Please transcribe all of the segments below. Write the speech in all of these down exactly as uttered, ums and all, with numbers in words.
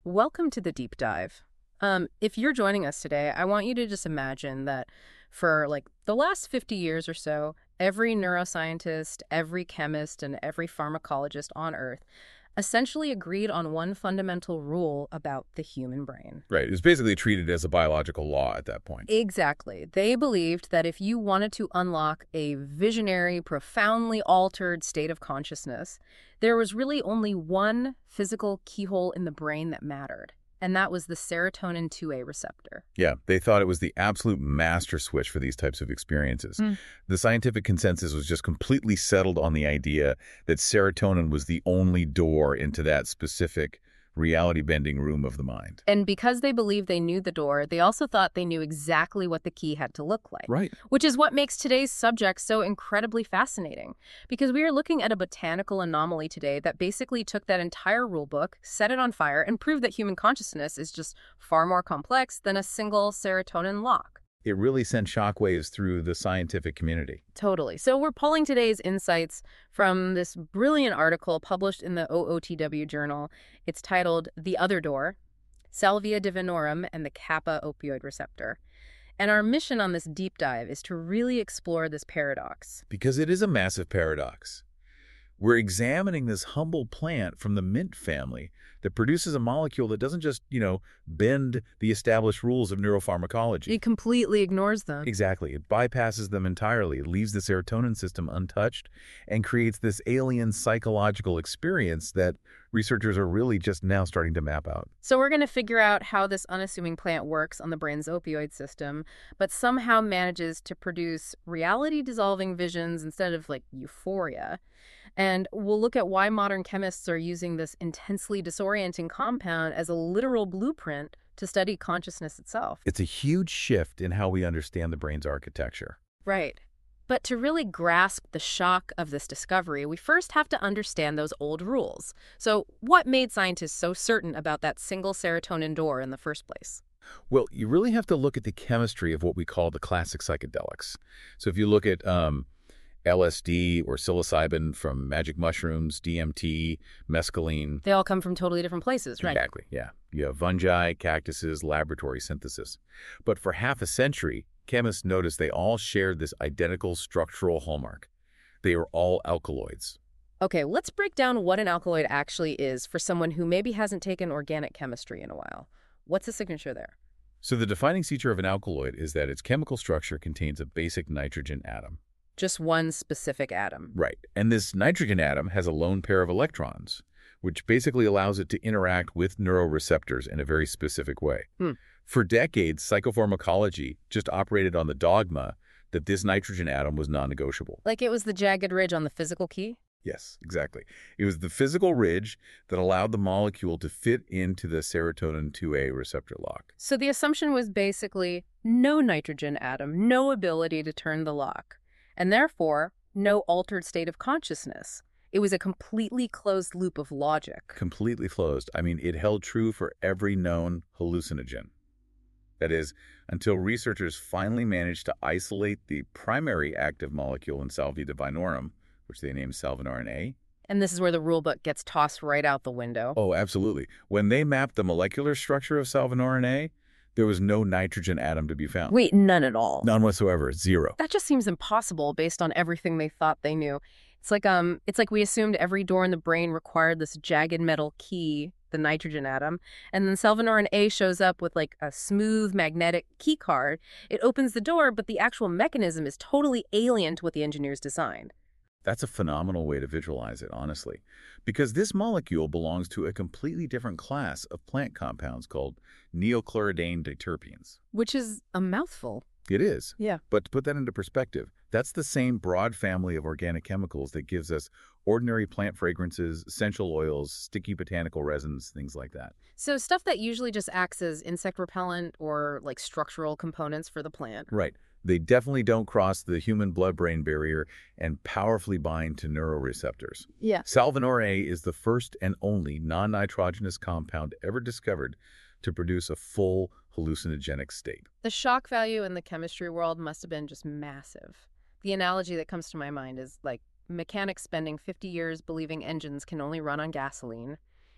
Welcome to the deep dive. Um, if you're joining us today, I want you to just imagine that for like the last fifty years or so, every neuroscientist, every chemist, and every pharmacologist on Earth essentially agreed on one fundamental rule about the human brain. Right. It was basically treated as a biological law at that point. Exactly. They believed that if you wanted to unlock a visionary, profoundly altered state of consciousness, there was really only one physical keyhole in the brain that mattered, and that was the serotonin two A receptor. Yeah, they thought it was the absolute master switch for these types of experiences. Mm. The scientific consensus was just completely settled on the idea that serotonin was the only door into that specific reality-bending room of the mind. And because they believed they knew the door, they also thought they knew exactly what the key had to look like. Right. Which is what makes today's subject so incredibly fascinating. Because we are looking at a botanical anomaly today that basically took that entire rule book, set it on fire, and proved that human consciousness is just far more complex than a single serotonin lock. It really sent shockwaves through the scientific community. Totally. So we're pulling today's insights from this brilliant article published in the O O T W journal. It's titled The Other Door, Salvia divinorum and the Kappa Opioid Receptor. And our mission on this deep dive is to really explore this paradox. Because it is a massive paradox. We're examining this humble plant from the mint family that produces a molecule that doesn't just, you know, bend the established rules of neuropharmacology. It completely ignores them. Exactly. It bypasses them entirely. It leaves the serotonin system untouched and creates this alien psychological experience that researchers are really just now starting to map out. So we're going to figure out how this unassuming plant works on the brain's opioid system, but somehow manages to produce reality-dissolving visions instead of, like, euphoria. And we'll look at why modern chemists are using this intensely disorienting compound as a literal blueprint to study consciousness itself. It's a huge shift in how we understand the brain's architecture. Right. But to really grasp the shock of this discovery, we first have to understand those old rules. So what made scientists so certain about that single serotonin door in the first place? Well, you really have to look at the chemistry of what we call the classic psychedelics. So if you look at um, L S D or psilocybin from magic mushrooms, D M T, mescaline. They all come from totally different places, right? Exactly, yeah. You have fungi, cactuses, laboratory synthesis. But for half a century, chemists noticed they all shared this identical structural hallmark. They were all alkaloids. Okay, let's break down what an alkaloid actually is for someone who maybe hasn't taken organic chemistry in a while. What's the signature there? So the defining feature of an alkaloid is that its chemical structure contains a basic nitrogen atom. Just one specific atom. Right. And this nitrogen atom has a lone pair of electrons, which basically allows it to interact with neuroreceptors in a very specific way. Hmm. For decades, psychopharmacology just operated on the dogma that this nitrogen atom was non-negotiable. Like it was the jagged ridge on the physical key? Yes, exactly. It was the physical ridge that allowed the molecule to fit into the serotonin two A receptor lock. So the assumption was basically no nitrogen atom, no ability to turn the lock, and therefore no altered state of consciousness. It was a completely closed loop of logic. Completely closed. I mean, it held true for every known hallucinogen. That is, until researchers finally managed to isolate the primary active molecule in Salvia divinorum, which they named salvinorin A. And this is where the rule book gets tossed right out the window. Oh, absolutely. When they mapped the molecular structure of salvinorin A, there was no nitrogen atom to be found. Wait, none at all? None whatsoever. Zero. That just seems impossible based on everything they thought they knew. It's like um, it's like we assumed every door in the brain required this jagged metal key, the nitrogen atom, and then salvinorin A shows up with like a smooth magnetic key card. It opens the door, but the actual mechanism is totally alien to what the engineers designed. That's a phenomenal way to visualize it, honestly, because this molecule belongs to a completely different class of plant compounds called neochloridane diterpenes. Which is a mouthful. It is. Yeah. But to put that into perspective, that's the same broad family of organic chemicals that gives us ordinary plant fragrances, essential oils, sticky botanical resins, things like that. So stuff that usually just acts as insect repellent or like structural components for the plant. Right. They definitely don't cross the human blood-brain barrier and powerfully bind to neuroreceptors. Yeah. Salvinorin A is the first and only non-nitrogenous compound ever discovered to produce a full hallucinogenic state. The shock value in the chemistry world must have been just massive. The analogy that comes to my mind is like mechanics spending fifty years believing engines can only run on gasoline,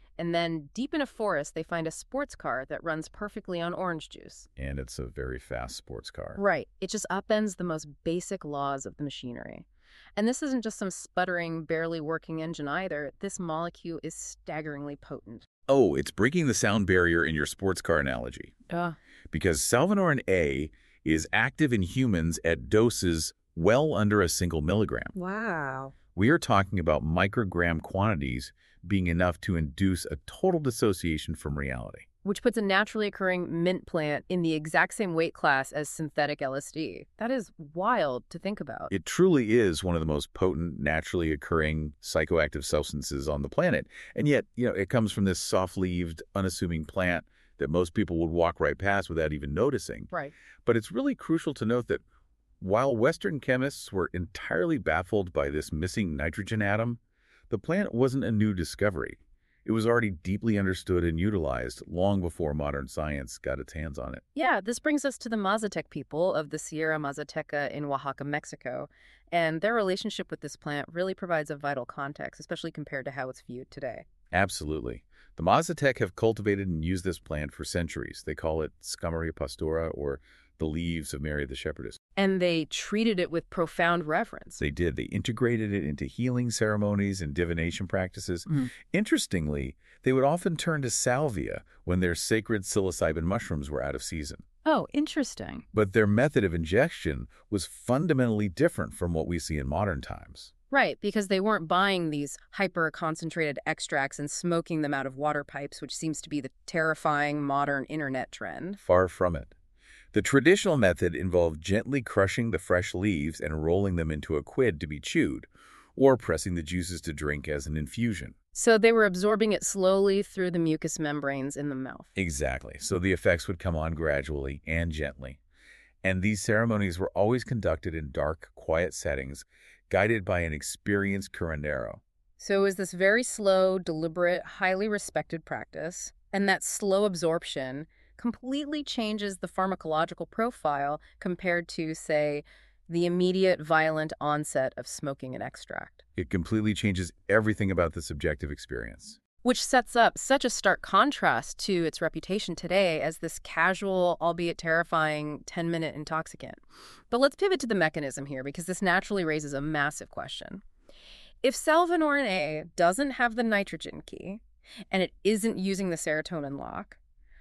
And then deep in a forest, they find a sports car that runs perfectly on orange juice. And it's a very fast sports car. Right. It just upends the most basic laws of the machinery. And this isn't just some sputtering, barely working engine either. This molecule is staggeringly potent. Oh, it's breaking the sound barrier in your sports car analogy. Uh, Because salvinorin A is active in humans at doses well under a single milligram. wow. We are talking about microgram quantities being enough to induce a total dissociation from reality. Which puts a naturally occurring mint plant in the exact same weight class as synthetic L S D. That is wild to think about. It truly is one of the most potent, naturally occurring psychoactive substances on the planet. And yet, you know, it comes from this soft-leaved, unassuming plant that most people would walk right past without even noticing. Right. But it's really crucial to note that while Western chemists were entirely baffled by this missing nitrogen atom, the plant wasn't a new discovery. It was already deeply understood and utilized long before modern science got its hands on it. Yeah, this brings us to the Mazatec people of the Sierra Mazateca in Oaxaca, Mexico. And their relationship with this plant really provides a vital context, especially compared to how it's viewed today. Absolutely. The Mazatec have cultivated and used this plant for centuries. They call it Scumaria pastora, or the leaves of Mary the Shepherdess. And they treated it with profound reverence. They did. They integrated it into healing ceremonies and divination practices. Mm-hmm. Interestingly, they would often turn to salvia when their sacred psilocybin mushrooms were out of season. Oh, interesting. But their method of ingestion was fundamentally different from what we see in modern times. Right, because they weren't buying these hyper-concentrated extracts and smoking them out of water pipes, which seems to be the terrifying modern internet trend. Far from it. The traditional method involved gently crushing the fresh leaves and rolling them into a quid to be chewed, or pressing the juices to drink as an infusion. So they were absorbing it slowly through the mucous membranes in the mouth. Exactly. So the effects would come on gradually and gently. And these ceremonies were always conducted in dark, quiet settings, guided by an experienced curandero. So it was this very slow, deliberate, highly respected practice, and that slow absorption completely changes the pharmacological profile compared to, say, the immediate violent onset of smoking an extract. It completely changes everything about the subjective experience. Which sets up such a stark contrast to its reputation today as this casual, albeit terrifying, ten-minute intoxicant. But let's pivot to the mechanism here, because this naturally raises a massive question. If salvinorin A doesn't have the nitrogen key, and it isn't using the serotonin lock,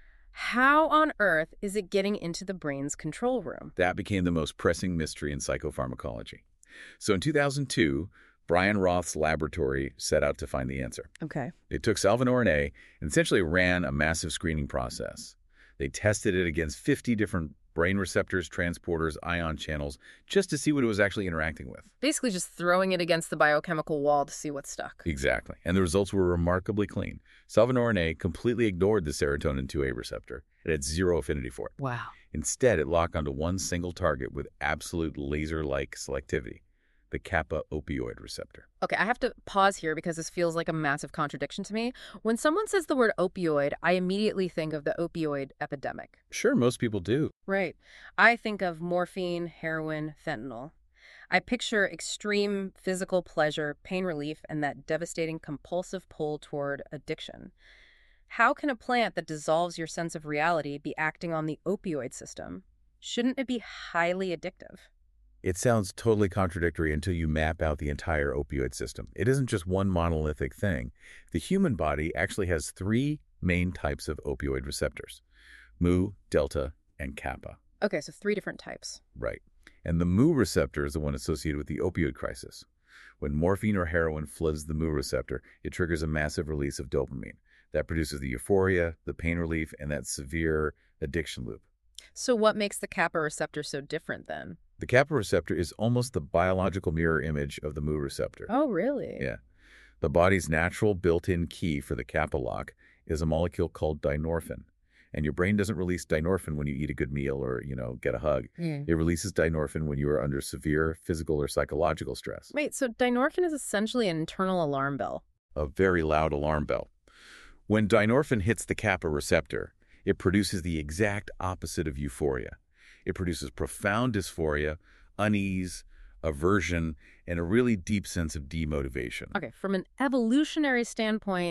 how on earth is it getting into the brain's control room? That became the most pressing mystery in psychopharmacology. So in two thousand two, Brian Roth's laboratory set out to find the answer. Okay. They took salvinorin A and essentially ran a massive screening process. They tested it against fifty different brain receptors, transporters, ion channels, just to see what it was actually interacting with. Basically just throwing it against the biochemical wall to see what stuck. Exactly. And the results were remarkably clean. Salvinorin A completely ignored the serotonin two A receptor. It had zero affinity for it. Wow. Instead, it locked onto one single target with absolute laser-like selectivity, the kappa opioid receptor. Okay, I have to pause here because this feels like a massive contradiction to me. When someone says the word opioid, I immediately think of the opioid epidemic. Sure, most people do. Right. I think of morphine, heroin, fentanyl. I picture extreme physical pleasure, pain relief, and that devastating compulsive pull toward addiction. How can a plant that dissolves your sense of reality be acting on the opioid system? Shouldn't it be highly addictive? It sounds totally contradictory until you map out the entire opioid system. It isn't just one monolithic thing. The human body actually has three main types of opioid receptors: mu, delta, and kappa. Okay, so three different types. Right. And the mu receptor is the one associated with the opioid crisis. When morphine or heroin floods the mu receptor, it triggers a massive release of dopamine. That produces the euphoria, the pain relief, and that severe addiction loop. So what makes the kappa receptor so different then? The kappa receptor is almost the biological mirror image of the mu receptor. Oh, really? Yeah. The body's natural built-in key for the kappa lock is a molecule called dynorphin. And your brain doesn't release dynorphin when you eat a good meal or, you know, get a hug. Mm. It releases dynorphin when you are under severe physical or psychological stress. Wait, so dynorphin is essentially an internal alarm bell. A very loud alarm bell. When dynorphin hits the kappa receptor, it produces the exact opposite of euphoria. It produces profound dysphoria, unease, aversion, and a really deep sense of demotivation. Okay, from an evolutionary standpoint,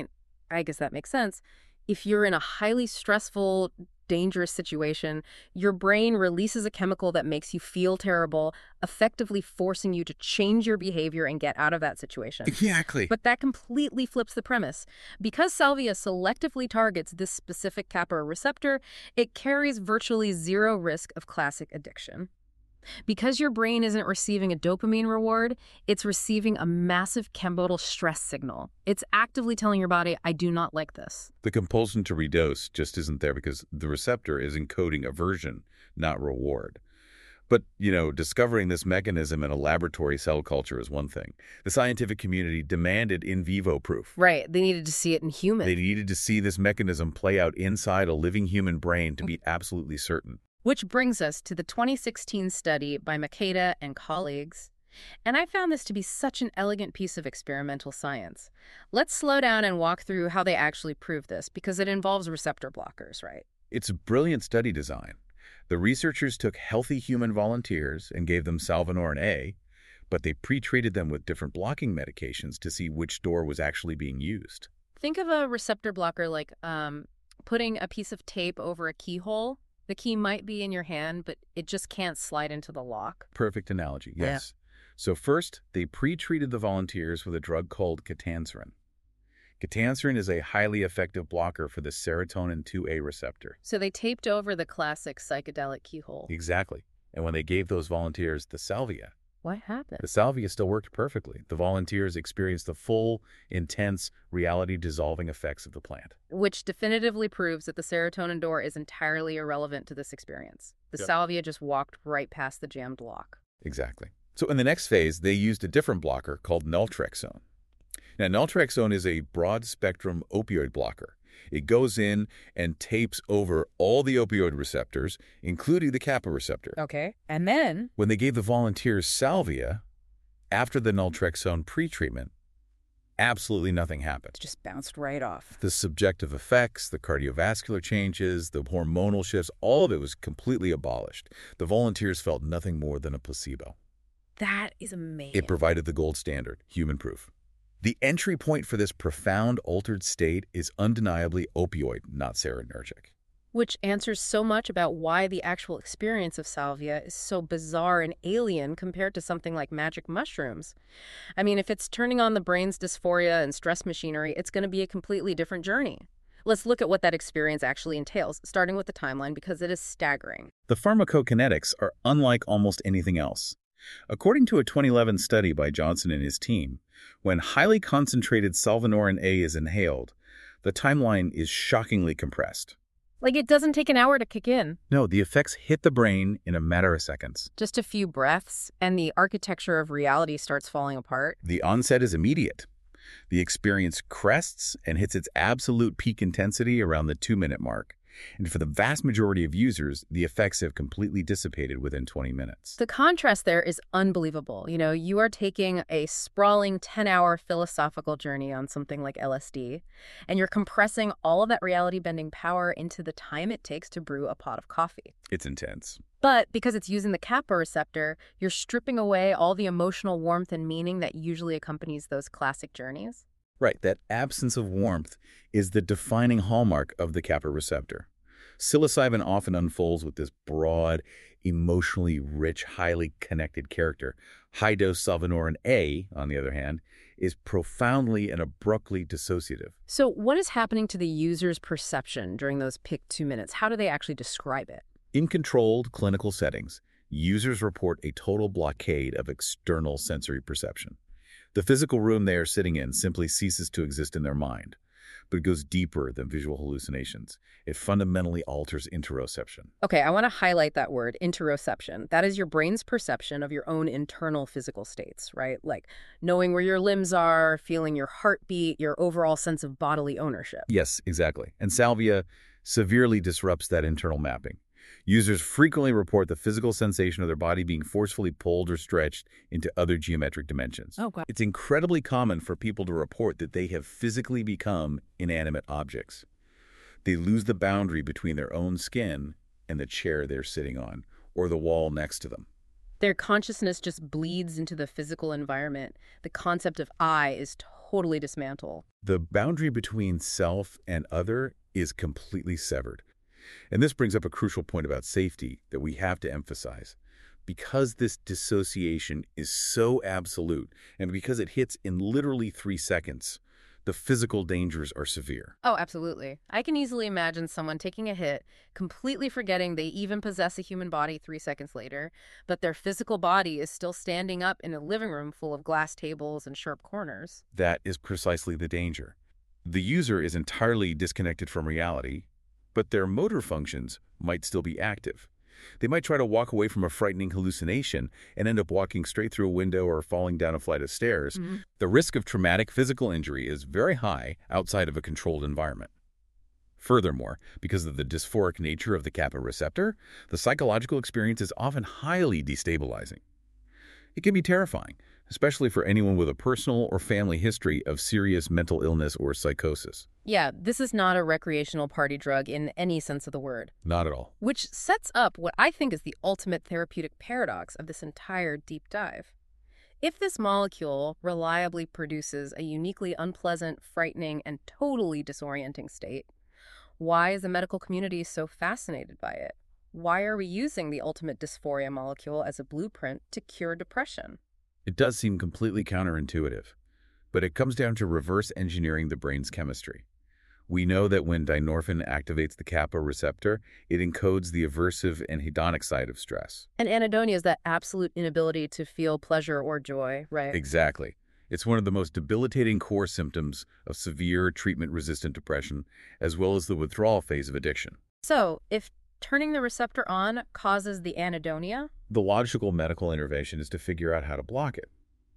I guess that makes sense. If you're in a highly stressful, dangerous situation, your brain releases a chemical that makes you feel terrible, effectively forcing you to change your behavior and get out of that situation. Exactly. But that completely flips the premise. Because salvia selectively targets this specific kappa receptor, it carries virtually zero risk of classic addiction. Because your brain isn't receiving a dopamine reward, it's receiving a massive chemical stress signal. It's actively telling your body, I do not like this. The compulsion to redose just isn't there because the receptor is encoding aversion, not reward. But, you know, discovering this mechanism in a laboratory cell culture is one thing. The scientific community demanded in vivo proof. Right. They needed to see it in humans. They needed to see this mechanism play out inside a living human brain to be absolutely certain. Which brings us to the twenty sixteen study by Makeda and colleagues. And I found this to be such an elegant piece of experimental science. Let's slow down and walk through how they actually prove this, because it involves receptor blockers, right? It's a brilliant study design. The researchers took healthy human volunteers and gave them Salvinorin A, but they pre-treated them with different blocking medications to see which door was actually being used. Think of a receptor blocker like um, putting a piece of tape over a keyhole. The key might be in your hand, but it just can't slide into the lock. Perfect analogy, yes. Yeah. So first, they pre-treated the volunteers with a drug called ketanserin. Ketanserin is a highly effective blocker for the serotonin two A receptor. So they taped over the classic psychedelic keyhole. Exactly. And when they gave those volunteers the salvia, what happened? The salvia still worked perfectly. The volunteers experienced the full, intense, reality-dissolving effects of the plant. Which definitively proves that the serotonin door is entirely irrelevant to this experience. The Yep. salvia just walked right past the jammed lock. Exactly. So in the next phase, they used a different blocker called naltrexone. Now, naltrexone is a broad-spectrum opioid blocker. It goes in and tapes over all the opioid receptors, including the kappa receptor. Okay. And then? When they gave the volunteers salvia, after the naltrexone pretreatment, absolutely nothing happened. It just bounced right off. The subjective effects, the cardiovascular changes, the hormonal shifts, all of it was completely abolished. The volunteers felt nothing more than a placebo. That is amazing. It provided the gold standard, human proof. The entry point for this profound altered state is undeniably opioid, not serotonergic. Which answers so much about why the actual experience of salvia is so bizarre and alien compared to something like magic mushrooms. I mean, if it's turning on the brain's dysphoria and stress machinery, it's going to be a completely different journey. Let's look at what that experience actually entails, starting with the timeline, because it is staggering. The pharmacokinetics are unlike almost anything else. According to a twenty eleven study by Johnson and his team, when highly concentrated Salvinorin A is inhaled, the timeline is shockingly compressed. Like it doesn't take an hour to kick in. No, the effects hit the brain in a matter of seconds. Just a few breaths, and the architecture of reality starts falling apart. The onset is immediate. The experience crests and hits its absolute peak intensity around the two-minute mark. And for the vast majority of users, the effects have completely dissipated within twenty minutes. The contrast there is unbelievable. You know, you are taking a sprawling ten-hour philosophical journey on something like L S D, and you're compressing all of that reality-bending power into the time it takes to brew a pot of coffee. It's intense. But because it's using the kappa receptor, you're stripping away all the emotional warmth and meaning that usually accompanies those classic journeys. Right, that absence of warmth is the defining hallmark of the kappa receptor. Psilocybin often unfolds with this broad, emotionally rich, highly connected character. High-dose Salvinorin A, on the other hand, is profoundly and abruptly dissociative. So what is happening to the user's perception during those pick two minutes? How do they actually describe it? In controlled clinical settings, users report a total blockade of external sensory perception. The physical room they are sitting in simply ceases to exist in their mind, but it goes deeper than visual hallucinations. It fundamentally alters interoception. Okay, I want to highlight that word, interoception. That is your brain's perception of your own internal physical states, right? Like knowing where your limbs are, feeling your heartbeat, your overall sense of bodily ownership. Yes, exactly. And salvia severely disrupts that internal mapping. Users frequently report the physical sensation of their body being forcefully pulled or stretched into other geometric dimensions. Oh, God. It's incredibly common for people to report that they have physically become inanimate objects. They lose the boundary between their own skin and the chair they're sitting on, or the wall next to them. Their consciousness just bleeds into the physical environment. The concept of I is totally dismantled. The boundary between self and other is completely severed. And this brings up a crucial point about safety that we have to emphasize. Because this dissociation is so absolute, and because it hits in literally three seconds, the physical dangers are severe. Oh, absolutely. I can easily imagine someone taking a hit, completely forgetting they even possess a human body three seconds later, but their physical body is still standing up in a living room full of glass tables and sharp corners. That is precisely the danger. The user is entirely disconnected from reality, but their motor functions might still be active. They might try to walk away from a frightening hallucination and end up walking straight through a window or falling down a flight of stairs. Mm-hmm. The risk of traumatic physical injury is very high outside of a controlled environment. Furthermore, because of the dysphoric nature of the kappa receptor, the psychological experience is often highly destabilizing. It can be terrifying, especially for anyone with a personal or family history of serious mental illness or psychosis. Yeah, this is not a recreational party drug in any sense of the word. Not at all. Which sets up what I think is the ultimate therapeutic paradox of this entire deep dive. If this molecule reliably produces a uniquely unpleasant, frightening, and totally disorienting state, why is the medical community so fascinated by it? Why are we using the ultimate dysphoria molecule as a blueprint to cure depression? It does seem completely counterintuitive, but it comes down to reverse engineering the brain's chemistry. We know that when dynorphin activates the kappa receptor, it encodes the aversive and hedonic side of stress. And anhedonia is that absolute inability to feel pleasure or joy, right? Exactly. It's one of the most debilitating core symptoms of severe treatment-resistant depression, as well as the withdrawal phase of addiction. So, if turning the receptor on causes the anhedonia, the logical medical intervention is to figure out how to block it.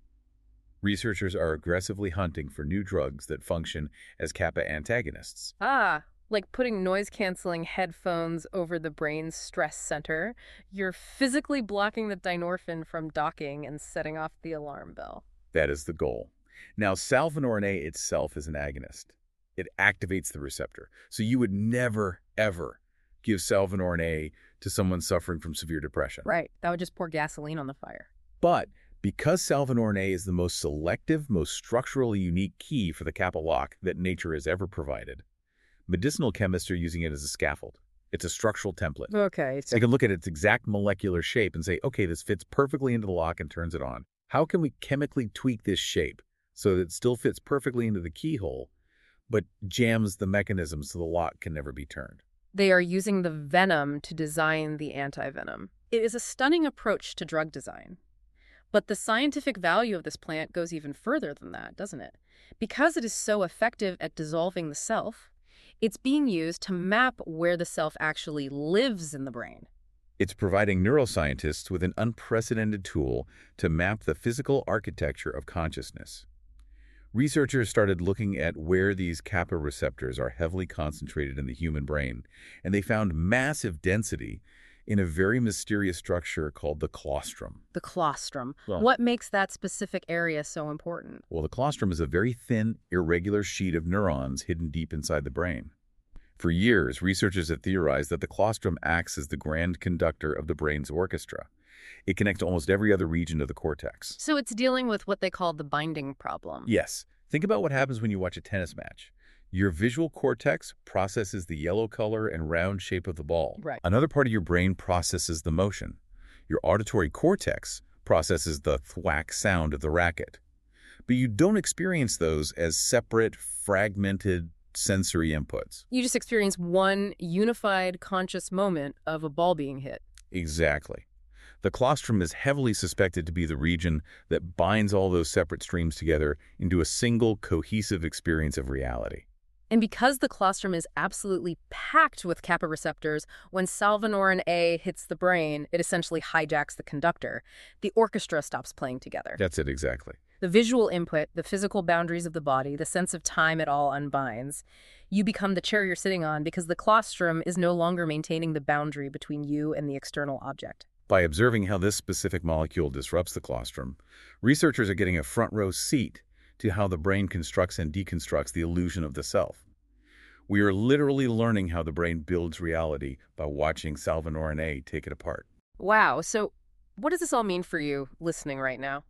Researchers are aggressively hunting for new drugs that function as kappa antagonists. Ah, like putting noise-canceling headphones over the brain's stress center, you're physically blocking the dynorphin from docking and setting off the alarm bell. That is the goal. Now, salvinorin A itself is an agonist. It activates the receptor. So you would never, ever give salvinorin A to someone suffering from severe depression. Right. That would just pour gasoline on the fire. But because salvinorin A is the most selective, most structurally unique key for the kappa lock that nature has ever provided, medicinal chemists are using it as a scaffold. It's a structural template. Okay. So they can look at its exact molecular shape and say, okay, this fits perfectly into the lock and turns it on. How can we chemically tweak this shape so that it still fits perfectly into the keyhole, but jams the mechanism so the lock can never be turned? They are using the venom to design the antivenom. It is a stunning approach to drug design. But the scientific value of this plant goes even further than that, doesn't it? Because it is so effective at dissolving the self, it's being used to map where the self actually lives in the brain. It's providing neuroscientists with an unprecedented tool to map the physical architecture of consciousness. Researchers started looking at where these kappa receptors are heavily concentrated in the human brain, and they found massive density in a very mysterious structure called the claustrum. The claustrum. Well, what makes that specific area so important? Well, the claustrum is a very thin, irregular sheet of neurons hidden deep inside the brain. For years, researchers have theorized that the claustrum acts as the grand conductor of the brain's orchestra. It connects almost every other region of the cortex. So it's dealing with what they call the binding problem. Yes. Think about what happens when you watch a tennis match. Your visual cortex processes the yellow color and round shape of the ball. Right. Another part of your brain processes the motion. Your auditory cortex processes the thwack sound of the racket. But you don't experience those as separate, fragmented sensory inputs. You just experience one unified conscious moment of a ball being hit. Exactly. The claustrum is heavily suspected to be the region that binds all those separate streams together into a single cohesive experience of reality. And because the claustrum is absolutely packed with kappa receptors, when salvinorin A hits the brain, it essentially hijacks the conductor. The orchestra stops playing together. That's it, exactly. The visual input, the physical boundaries of the body, the sense of time it all unbinds. You become the chair you're sitting on because the claustrum is no longer maintaining the boundary between you and the external object. By observing how this specific molecule disrupts the claustrum, researchers are getting a front row seat to how the brain constructs and deconstructs the illusion of the self. We are literally learning how the brain builds reality by watching salvinorin A take it apart. Wow, so what does this all mean for you listening right now?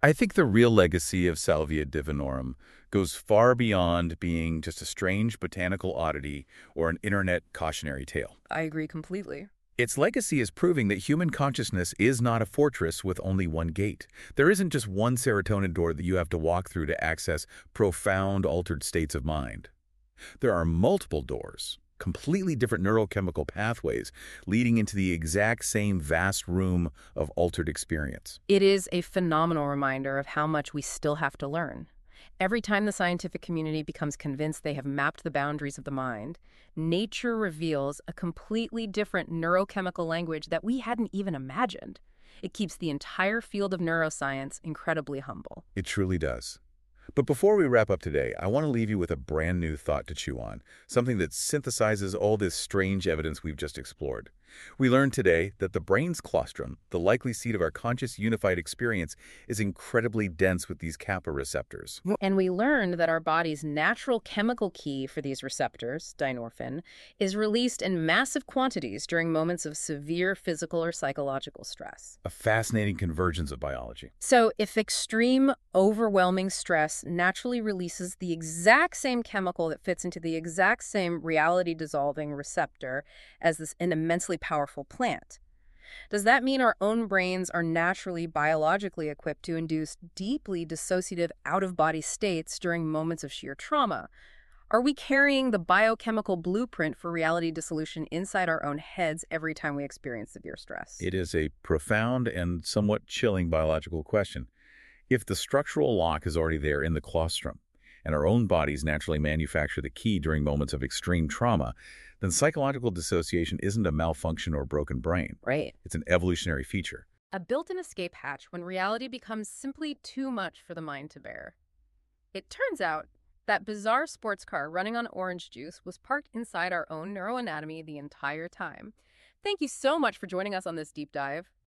I think the real legacy of Salvia divinorum goes far beyond being just a strange botanical oddity or an internet cautionary tale. I agree completely. Its legacy is proving that human consciousness is not a fortress with only one gate. There isn't just one serotonin door that you have to walk through to access profound altered states of mind. There are multiple doors, completely different neurochemical pathways leading into the exact same vast room of altered experience. It is a phenomenal reminder of how much we still have to learn. Every time the scientific community becomes convinced they have mapped the boundaries of the mind, nature reveals a completely different neurochemical language that we hadn't even imagined. It keeps the entire field of neuroscience incredibly humble. It truly does. But before we wrap up today, I want to leave you with a brand new thought to chew on, something that synthesizes all this strange evidence we've just explored. We learned today that the brain's colostrum, the likely seat of our conscious unified experience, is incredibly dense with these kappa receptors. And we learned that our body's natural chemical key for these receptors, dynorphin, is released in massive quantities during moments of severe physical or psychological stress. A fascinating convergence of biology. So if extreme, overwhelming stress naturally releases the exact same chemical that fits into the exact same reality-dissolving receptor as this an immensely powerful plant, does that mean our own brains are naturally biologically equipped to induce deeply dissociative out-of-body states during moments of sheer trauma? Are we carrying the biochemical blueprint for reality dissolution inside our own heads every time we experience severe stress? It is a profound and somewhat chilling biological question. If the structural lock is already there in the colostrum, and our own bodies naturally manufacture the key during moments of extreme trauma, then psychological dissociation isn't a malfunction or broken brain. Right. It's an evolutionary feature. A built-in escape hatch when reality becomes simply too much for the mind to bear. It turns out that bizarre sports car running on orange juice was parked inside our own neuroanatomy the entire time. Thank you so much for joining us on this deep dive.